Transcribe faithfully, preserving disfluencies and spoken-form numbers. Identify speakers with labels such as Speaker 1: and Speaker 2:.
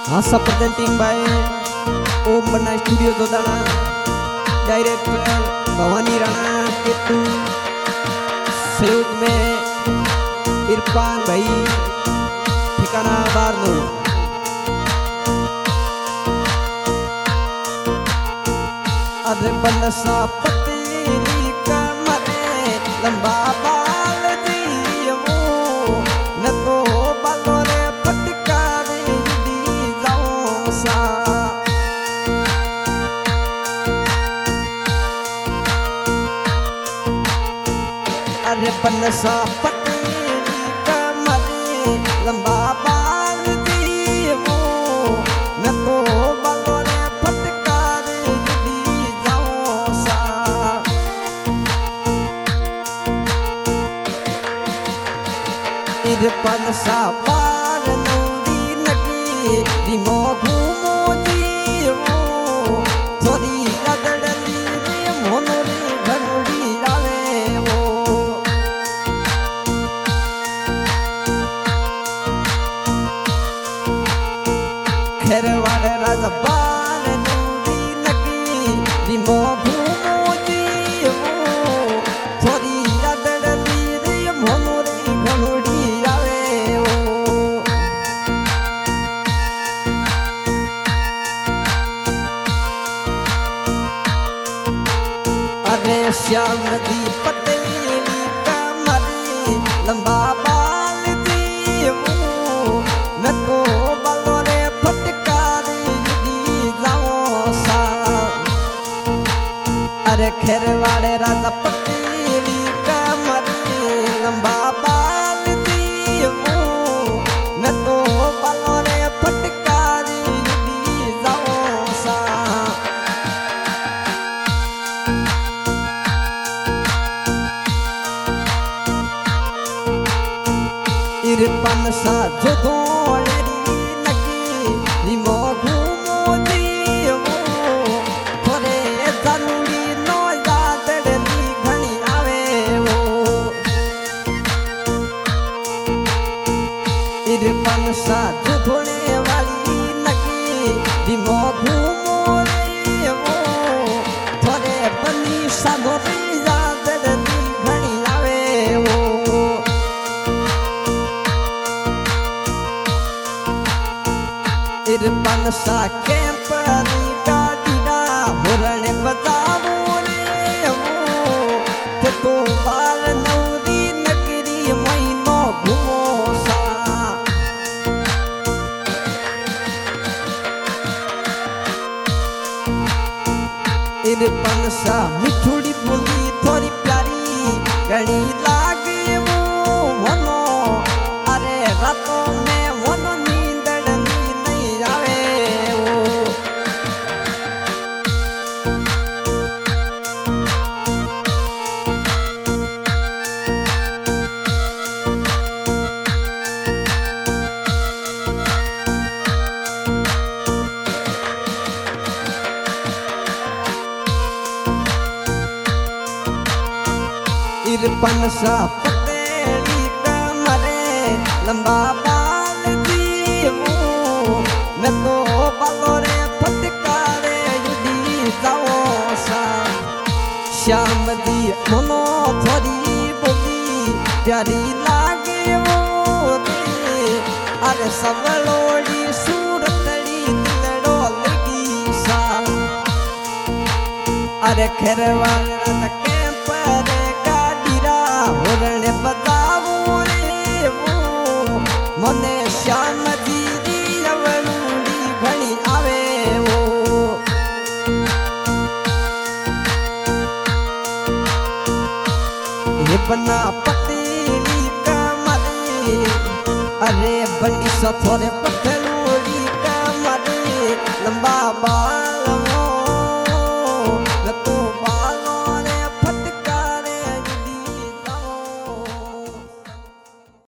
Speaker 1: हासा presenting by Om Banna studio दोदाना, director Bhawani Rana केतु, सहयोग में इरफान भाई ठिकाना बारनो। अरे बलसा पतेली कमरे लंबा बाल दियो न तो बालोरे फटकारे दी जाओ सा। अरे बलसा पतेली कमरे लंबा बाल दियो न तो बालोरे फटकारे दी जाओ सा। इरफान सा पार नौरी नगी दिमो घूमो जीवो थोड़ी रगड़ली रे मोनोरी घनोड़ी आवे वो। खेरवाड़ राजा पार नौरी नगी दिमो घूमो जीवो थोड़ी रगड़ली रे मोनोरी घनोड़ी श्याम नदी पतेली कमरे लंबा बाल दियो न तो बालोरे फटकारे दी जाओ सा। अरे खेरवाड़े राजा पतेली कमरे लंबा बाल दियो न तो बालोरे फटकारे दी जाओ सा। इरफान सा जो धोड़ी नगी निमो घूमो जीवो थोड़े जरूरी नो यादड़ी घनी आवे वो। इरफान सा जो धोने वाली नगी निमो घूमो जीवो थोड़े बनी सा धोरी यादड़ी घनी आवे वो। इरफान सा कैंपरी गाड़ीना हुरण बजावो रे वो ते तो बाल नौरी नगरी महीनो घूमो सा। इरफान सा मिठुड़ी बोली थोड़ी प्यारी घनी लागे वो मनो। अरे रातों में मनो इरफान सा पतेली कमरे लंबा बाल दियो न तो बालोरे फटकारे दी जाओ सा। श्याम दी मनो थोड़ी बोली प्यारी लागे वो रे। अरे सवलोड़ी सूरतड़ी दिलड़ो लगी सा। अरे खेरवाड़ कैंपरे हुरण बजावो रे वो मने श्याम जी दी अवलूड़ी घनी आवे वो। ये बन्ना पतेली कमरे अरे बनी सा थोड़े पतलूड़ी कमरे लंबा बाल